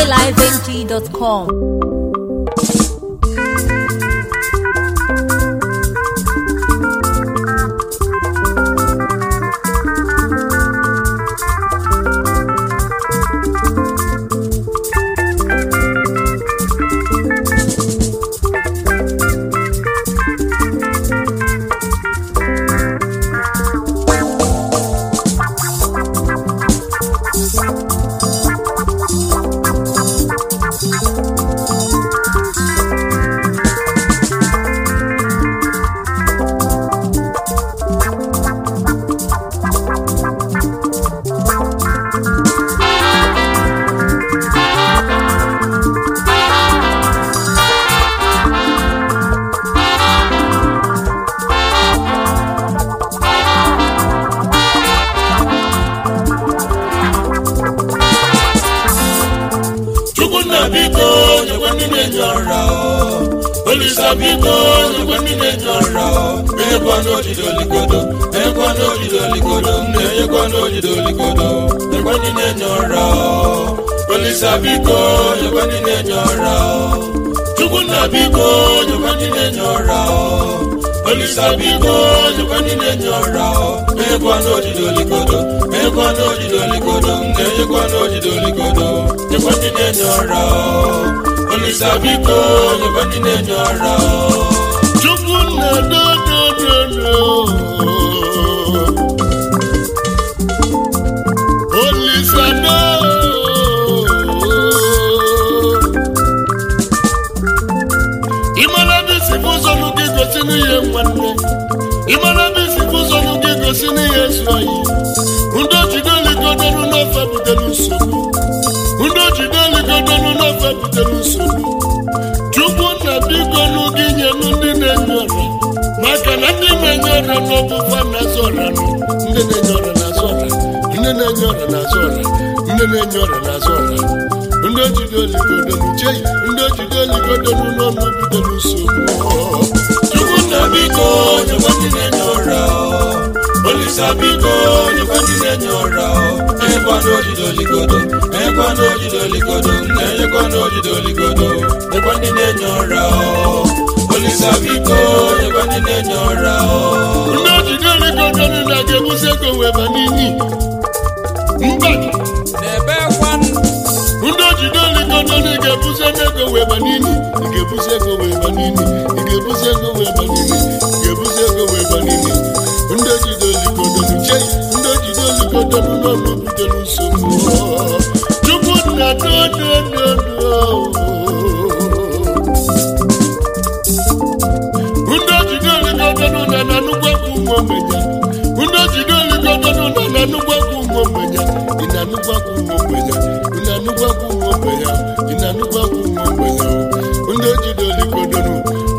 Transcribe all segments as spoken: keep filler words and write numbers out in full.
live n g dot com. Sabiko, you want in your row. Chukuna Biko, you want in your row. Only Sabiko, you want in your row. Equano Jidolicodo, Equano Jidolicodo, Equano Jidolicodo, you want in your row. Only Sabiko, you want in your row. Chukuna, no, no, no, no. Only Sabiko. Imana bisi fuzo nuke gosini Yesu ayi. Undo jidoli kodonu no fa butelu sobu. Undo jidoli kodonu no fa butelu sobu. Chukwu na biko nuke nyenu ndi nenyora. Maka na ndi nenyora no bufa na zora no. Ndi nenyora na zora. Ndi nenyora na zora. Ndi nenyora na zora. Undo jidoli kodonu chei. Undo jidoli kodonu no butelu sobu. Sabiko, you want in your row. Only Sabiko, you want in your row. Equano Jidolicodo, Equano Jidolicodo, Equano Jidolicodo, you want in your row. Only Sabiko, you want in your row. No Jidolicodo, like a Museko Webanini. Mbaki, never one. Undo Jidolicodo, like a Museko Webanini, like a Museko Webanini. Gebusego webanini, gebusego webanini. Undo jidoli kodonu chei, undo jidoli kodonu no butelu somu. Chukuna do do do do. Undo jidoli kodonu na nanugwa kumomenya. Undo jidoli kodonu na nanugwa kumomenya. Inanugwa kumomenya, inanugwa kumomenya, inanugwa kumomenya. Undo jidoli kodonu.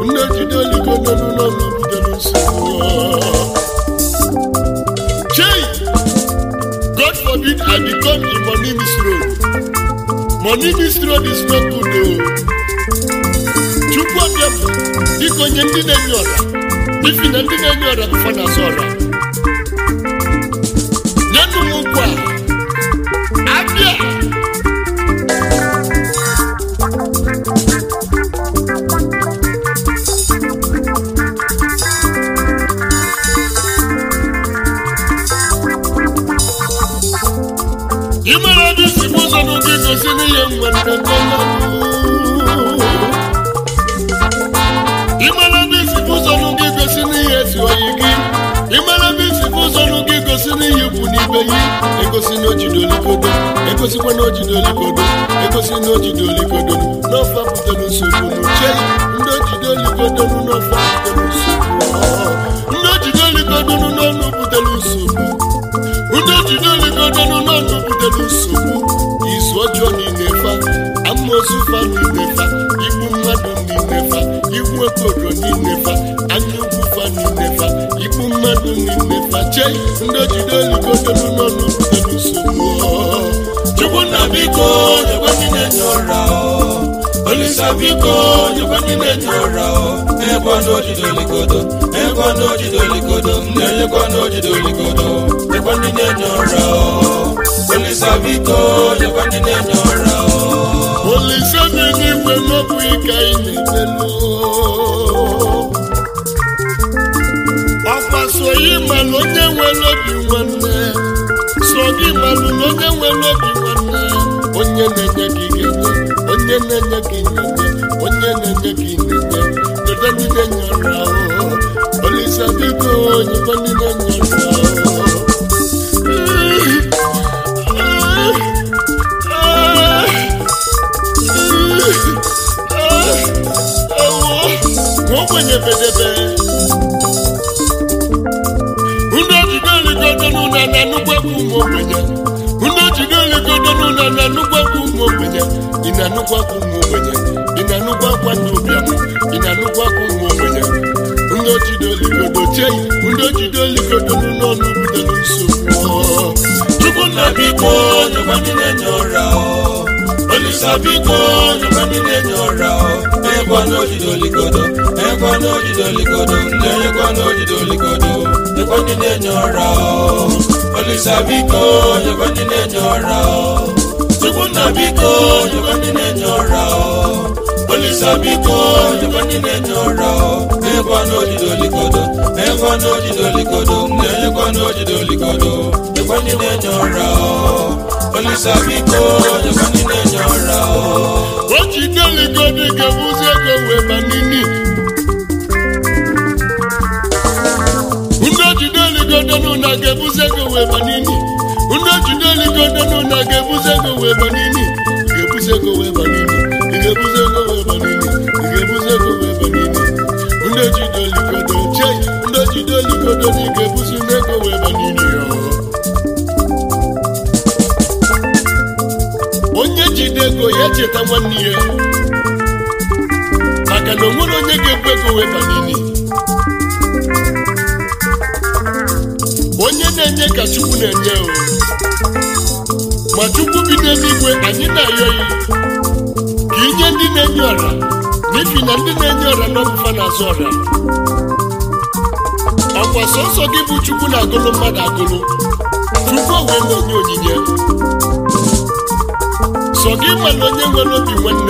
God forbid I become a money misroad. Money misroad is not good though. Chukwu abịa biko nye ndị na-enye ọra. Ifi na ndị na-enye ọra bụfa na azụ ọra. Nyenụ m nkwa abịa. Imana bisi fuzo nuke gosini yemwanda kama. Imana bisi fuzo nuke gosini Yesu ayiki. Imana bisi fuzo nuke gosini yupuni beyi. Ekosi no jidoli kodo, ekosi kwa no jidoli kodo, ekosi no jidoli kodo. No fa butelu sobu chei, ndo jidoli kodo no fa butelu sobu. Ndo jidoli kodo no no butelu sobu. Undo jidoli kodo no no butelu sobu. Isu ojo ni nefa, amosu fa ni nefa, ibu madu ni nefa, ibu ekodo ni nefa, anyuku fa ni nefa, ibu madu ni nefa. Chei, ndo jidoli kodo no no butelu sobu. Chukuna biko, jabani nenyora. Only Sabiko, jabani nenyora. Equano jidolicodo, Equano jidolicodo, Equano jidolicodo, Equano nenyora. Only Sabiko, Equano nenyora. gị malụ onye nwere obi nwanne sọ gị malụ na onye nwere obi nwanne onye na-enye gị ga-enye onye na-enye gị na-enye onye na-enye gị na-enye dede ndị na-enye ọrụ ahụhụ Olisa biko nyekwa ndị na-enye ọrụ ahụhụ Mwenye bedebe Uno jidoli godonu na nanugwa kumwenye Uno jidoli godonu na nanugwa kumwenye Inanugwa kumwenye Inanugwa kwa nubiamu Inanugwa kumwenye Uno jidoli godoche Uno jidoli godonu no nubidelu nsumo Chukuna biko nyobani nenyora Olisa biko nyobani nenyora Ekwa no jidoli godo Ekwa no jidoli godo Ekwa no jidoli godo Ekwa ni nenyora Olisa biko nyobani nenyora Chukuna biko nyobani nenyora Olisa biko nyobani nenyora Ekwa no jidoli godo Ekwa no jidoli godo Ekwa no jidoli godo Ekwa ni nenyora Olisa biko nyobani nenyora Ojidoli godo gebuze gowe banini Uno jidoli godo nuna gebuze gowe banini Uno jidoli godo nuna gebuze gowe banini Gebuze gowe banini Gebuze gowe banini Gebuze gowe banini Uno jidoli godo chey Uno jidoli godo ni gebuze gowe banini Onye jidego ya cheta nwanne ya maka na onwere onye ga-ekwe ego wee banini onye na-enye ka Chukwu na-enye o ma Chukwu bi n'eluigwe anyị na-ayọ ya ka inye ndị na-enye ọra n'ifi na ndị na-enye ọra n'ọbụfa na-azụ ọra ọkwa sọsọ gị bụ Chukwu na-agụlụ mmadụ agụlụ Chukwu wee na-enye onyinye sọ gị mana onye nwere obi nwanne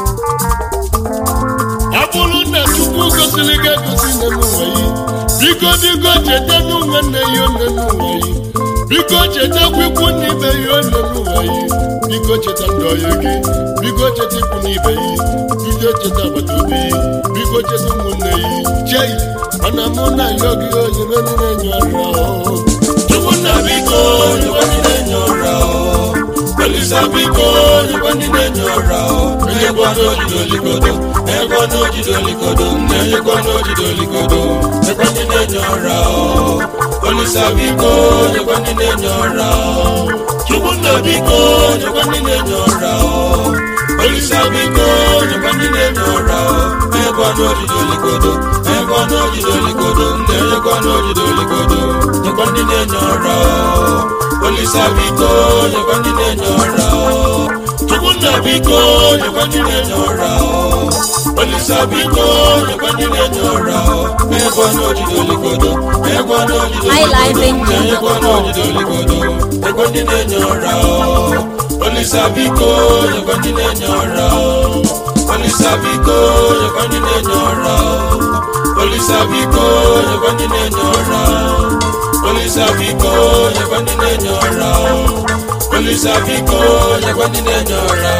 abụrụ na Chukwu gosiri gị egosi n'ụwa yi biko biko cheta nwanne ya one n'ụwa yi biko cheta kwikwu n'ibe ya one n'ụwa yi biko cheta ndị ọyị gị biko cheta ikwu n'ibe yi biko cheta agbata obi yi biko cheta ụmụnne yi chei mana mụ na ya gị onye mere na-enye ọrụ ahụ Chukwu na biko onye na-enye ọrụ ahụ Olisa biko nyekwa ndị na-enye ọra Enyekwa n'ojidoli godo Enyekwa n'ojidoli godo Enyekwa n'ojidoli godo Nyekwa ndị na-enye ọra Olisa biko nyekwa ndị na-enye ọra Chukwu na biko nyekwa ndị na-enye ọra Olisa biko nyekwa ndị na-enye ọra Enyekwa n'ojidoli godo Enyekwa n'ojidoli godo Enyekwa n'ojidoli godo Nyekwa ndị na-enye ọra Olisa biko nyekwa ndị na-enye ọra Chukwu na biko nyekwa ndị na-enye ọra Olisa biko nyekwa ndị na-enye ọra Nyekwa n'ojidoli godo Nyekwa n'ojidoli godo Nyekwa n'ojidoli godo Nyekwa ndị na-enye ọra Olisa biko nyekwa ndị na-enye ọra Olisa biko nyekwa ndị na-enye ọra Olisa biko nyekwa ndị na-enye ọra Olisa biko nyekwa ndị na-enye ọra Olisa biko nyekwa ndị na-enye ọra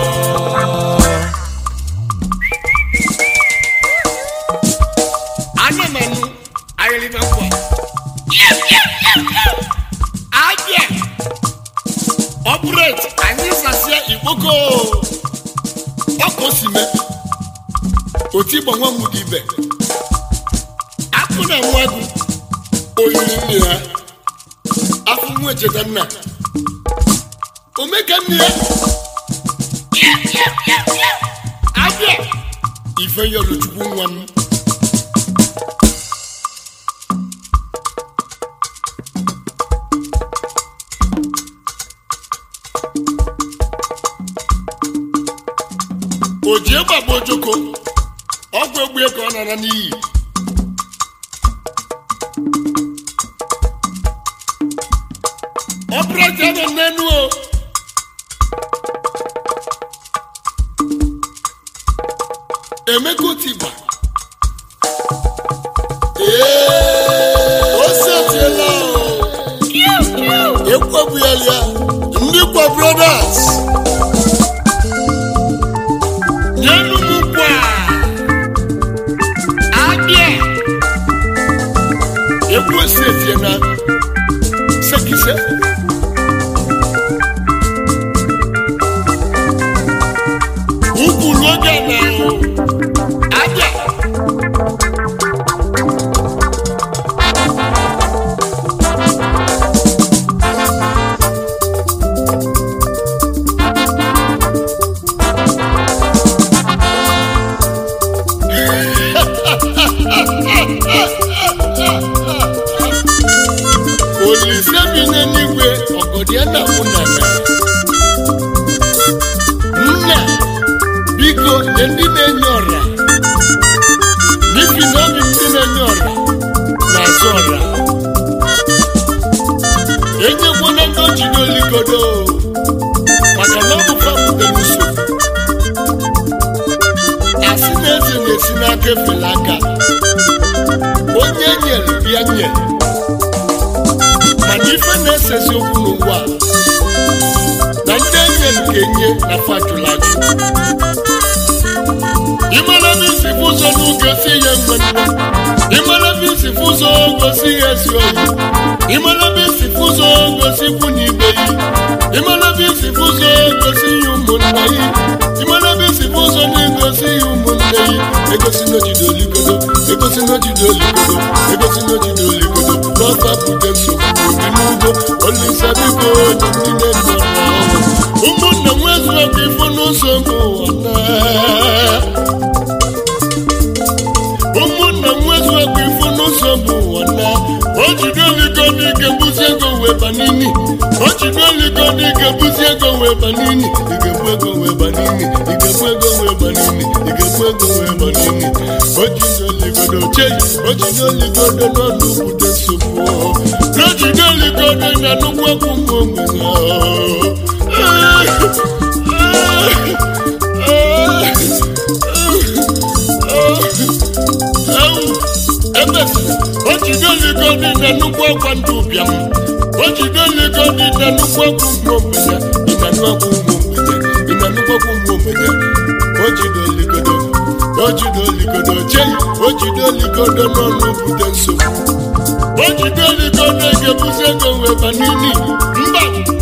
Anya manu ayeli bakwa Yes yes yes Abia Operate anyị sasia Igboko Okosime Oti gbanwa mudibe Akuna nwagu oyiri nne ya afọ nwa echeta nna omeka nne ya abịa ife yọlụ Chukwu nwa m oji egbagbo ojoko ọgwụ egbu ka ọ nara n'iyi Operate no nenu o Emeko tiba Eh Obuelia, Ndikwa Brothers. Yenu Mukwa. Abia. Ebu Sefiena. Sekise. Ubu Logana. Abia. Diana Munana Nna Biko Ndi Nenyora Nifi Nobi Ndi Nenyora Nazora Enye Mwana Ndoji Doli Kodo Makanabu Famu Deluso Asineze Nesina Kefelaka Onye Nyel Bianye Manife nesesi okunu wa na ndenye nkenye na fatulaju Imala bisi fuzo nugosi ye mwana Imala bisi fuzo gosi yesi oyi Imala bisi fuzo gosi kunibeyi Imala bisi fuzo gosi yumundayi Imala bisi fuzo nugosi yumundayi Egosi no jidoli kodo Egosi no jidoli kodo Egosi no jidoli kodo Nofa putensu Inugo Olisa biko Nine nora Umuna mwezu wa kifono somo wana Umuna mwezu wa kifono somo wana Ojidoli kodi kebuziego webanini Ojidoli kodi kebuziego webanini Igebwego webanini Igebwego webanini Igebwego webanini Ojidoli kodo chey Ojidoli kodo nonu kute supo Ojidoli kodo nanukwa kumomena Ojidoli kodi nanukwa kwandubiam Ojidoli kodi nanukwa kumomena Inanukwa kumomena Inanukwa kumomena Ojidoli kodo Ojidoli kodo chey Ojidoli kodo nonu kute supo Ojidoli kodo kebuziego webanini Mba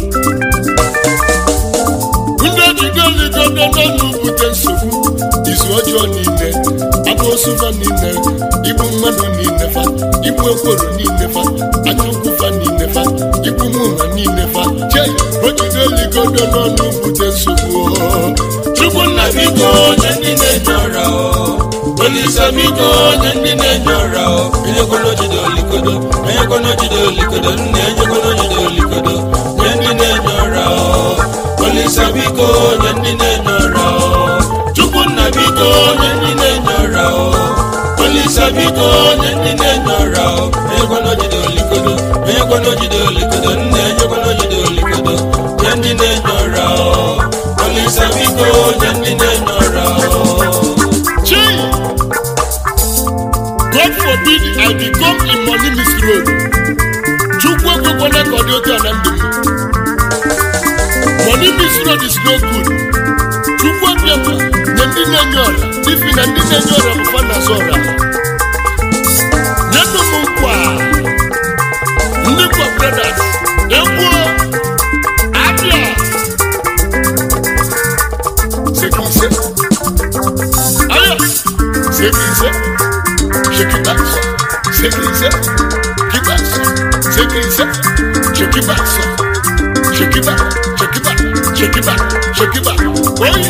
Ojidoli kodo nonu kute supo Isu ojo nine Abo sufa nine Ibu mmadu nine fa Ibu ekworo nine fa Anyukwu fa nine fa Ibu muma nine fa Chey Ojidoli kodo nonu kute supo Chukwu nna biko Nyendi nenyora Olisa biko Nyendi nenyora Enyekono jidoli kodo Enyekono jidoli kodo Nne enyekono jidoli kodo Nyendi nenyora Olisa biko Nyendi nenyora Chukwu nna biko Nyendi nenyora Olisa biko Nyendi nenyora Enyekono jidoli kodo Enyekono jidoli kodo Nne enyekono jidoli kodo Nyendi nenyora Olisa biko Nyendi nenyora Chee! God forbid I become a money misroad. Chukwu ekwekwana ka ọ dị otu a na ndụ m. Money misroad is no good. Chukwu abịakwa nye ndị na-enye ọra n'ifi na ndị na-enye ọra bụ fa na-azụ ọra. Nyenụ m nkwa Ndikwa Brothers egwuo abịa sekise aya sekise Chekibaso, sekise, kibaso, sekise, chekibaso, chekiba, chekiba, chekiba, chekiba, oyi.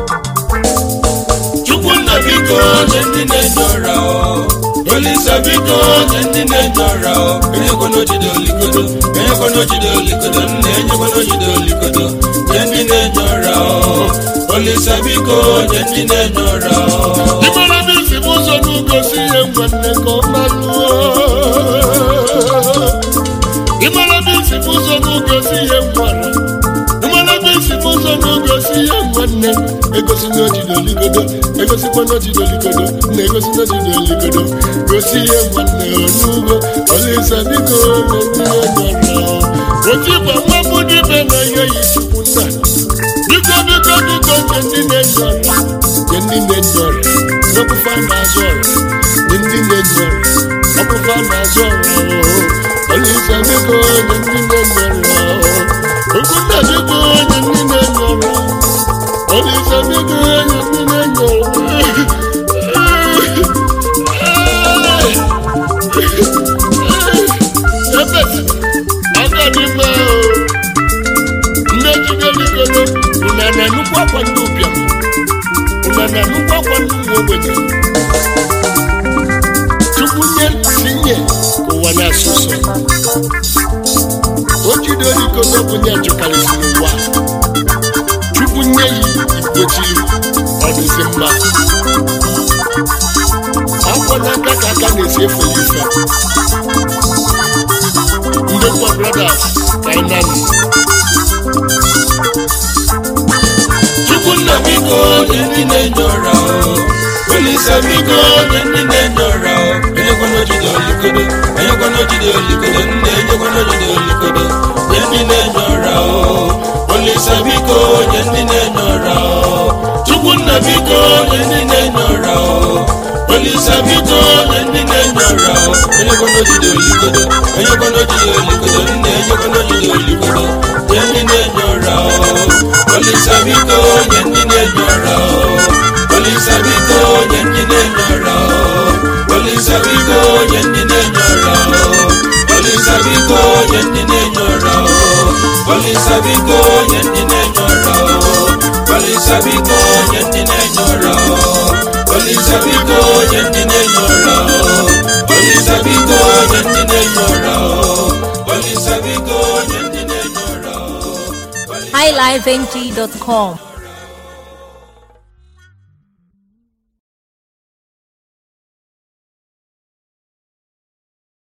Chukwu nna biko Nyendi nenyora Olisa biko Nyendi nenyora Enyekono jidoli kodo Enyekono jidoli kodo Nne enyekono jidoli kodo Nyendi nenyora Olisa biko Nyendi nenyora Imara bisi muzo nugosi ye mwane komaluo Imara bisi muzo nugosi ye mwana Imara bisi muzo nugosi ye mwane Egosi no jidoli kodo Egosi kwano jidoli kodo Negosi no jidoli kodo Gosi ye mwane onugo Olisa biko Nyendi nenyora otu igwe nwabụ dịbe na ihe yi chukwu nna biko biko biko nke ndị na-enye ọrịa nke ndị na-enye ọrịa ọbụfa na-azụ ọrịa nke ndị na-enye ọrịa ọbụfa na-azụ ọrịa Olisa biko onye ndị na-enye ọrịa Okunna biko onye ndị na-enye ọrịa Olisa biko onye ndị na-enye ọrịa Agadima Ndejigeligono Unana nukwa kwa ndupya Unana nukwa kwa ndumwobenye Chukunye sinye Kuwana suso Ojidoligono kunye chukalisinuwa Chukunye ikwechi Odizimba Akwana kaka kaka nesiefu lifa Ndokwa brothers, Kainani Chukunna biko, yendi nenyora Olisa biko, yendi nenyora Enyokono jide olikodo, enyokono jide olikodo Nde enyokono jide olikodo, yendi nenyora Olisa biko, yendi nenyora Chukunna biko, yendi nenyora Olisa biko, yendi nenyora Enyokono jide olikodo, enyokono jide olikodo Nde enyokono jide olikodo, yendi nenyora Olisa biko, yendi nenyora Olisa biko, yendi nenyora Olisa biko, yendi nenyora Olisa biko, yendi nenyora Olisa biko, yendi nenyora Olisa biko, yendi nenyora Olisa biko, yendi nenyora Olisa biko, yendi nenyora Olisa biko, yendi nenyora high life n g dot com